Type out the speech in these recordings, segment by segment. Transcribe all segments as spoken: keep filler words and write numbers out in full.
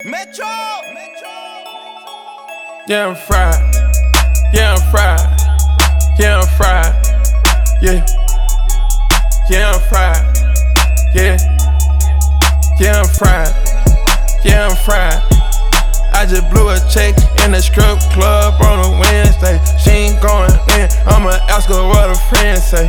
Metro! Metro! Yeah, I'm fried. Yeah, I'm fried. Yeah, I'm fried. Yeah. Yeah, I'm fried. Yeah. Yeah, I'm fried. Yeah, I'm fried. I just blew a check in the strip club on a Wednesday. She ain't going in, I'ma ask her what her friends say.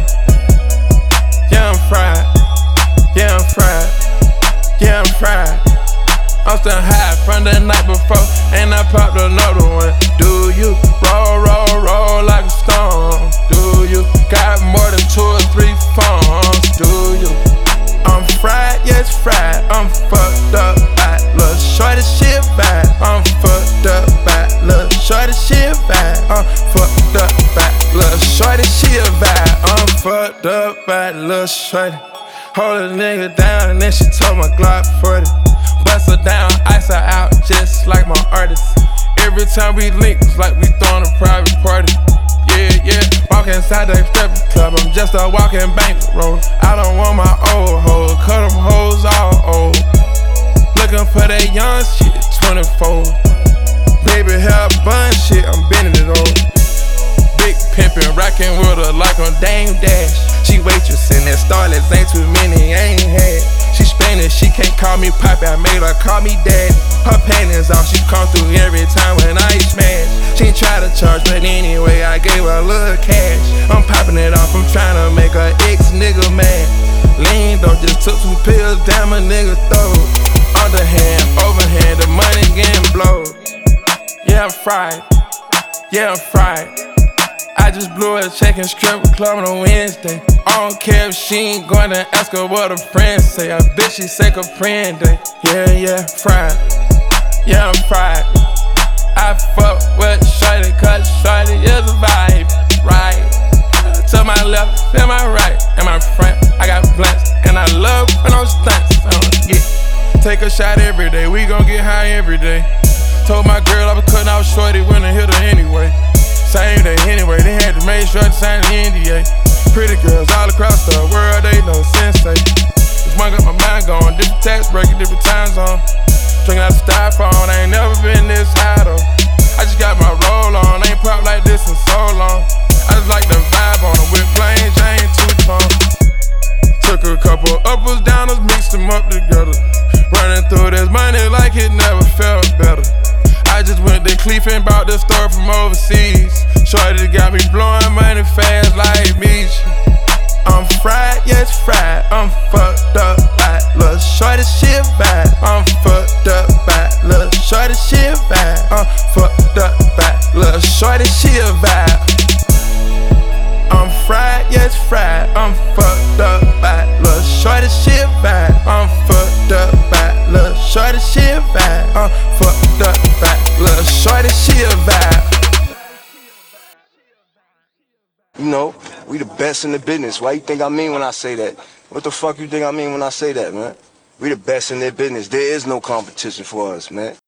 Yeah, I'm fried. Yeah, I'm fried. Yeah, I'm fried. I'm still high from the night before, and I popped another one. Do you roll, roll, roll like a stone? Do you got more than two or three phones? Do you? I'm fried, yes, fried. I'm fucked up by little shorty shit bad. I'm fucked up by little shorty shit bad. I'm fucked up by little shorty shit bad. I'm fucked up by little shorty. Hold a nigga down and then she told my Glock forty. Bust her down, ice her out, just like my artist. Every time we link, it's like we throwing a private party. Yeah, yeah, walk inside the strip club, I'm just a walking bankroll. I don't want my old hoes, cut them hoes all old. Looking for that young shit, twenty-four. Baby hair bun shit, I'm bending it over. Big pimpin', rockin' with her like on Dame Dash. She waitressing at Starlets, ain't too many, I ain't had. She Spanish, she can't call me Poppy, I made her call me Dad. Her panties off, she come through every time when I smash. She ain't try to charge, but anyway, I gave her a little cash. I'm popping it off, I'm trying to make her ex-nigga mad. Lean though, just took some pills down my nigga throat. Underhand, overhand, the money getting blowed. Yeah, I'm fried. Yeah, I'm fried. I just blew a check in strip club on a Wednesday. I don't care if she ain't gonna ask her what her friends say. I bet she say Capri Day. Yeah, yeah, fried. Yeah, I'm fried. I fuck with shorty, cause shorty is a vibe, right? To my left, to my right, and my front, I got blunts, and I love when I'm stunts. So, yeah. Take a shot every day, we gon' get high every day. Told my girl I was cutting out shorty when I hit her anyway. Same day anyway, they had to make sure to sign the N D A. Pretty girls all across the world, they know sensei. This one got my mind going, different tax bracket, different time zone. Drinking out the styrofoam, I ain't never been this high though. I just got my roll on, ain't pop like this in so long. I just like the vibe on them with plain Jane two-tone. Took a couple uppers, downers, mixed them up together. Running through this money like it never felt better. I just went to Cleef and bought this store from overseas. Shorty got me blowing money fast like me. I'm fried, yes, fried. I'm fucked up by little shorty shit bad. I'm fucked up by little shorty shit bad. I'm fucked up by little shorty shit bad. I'm fried, yes, fried. I'm fucked up by little shorty shit bad. I'm fucked up by little shorty shit bad. I'm fucked up by little shorty shit bad. You know, we the best in the business. Why you think I mean when I say that? What the fuck you think I mean when I say that, man? We the best in their business. There is no competition for us, man.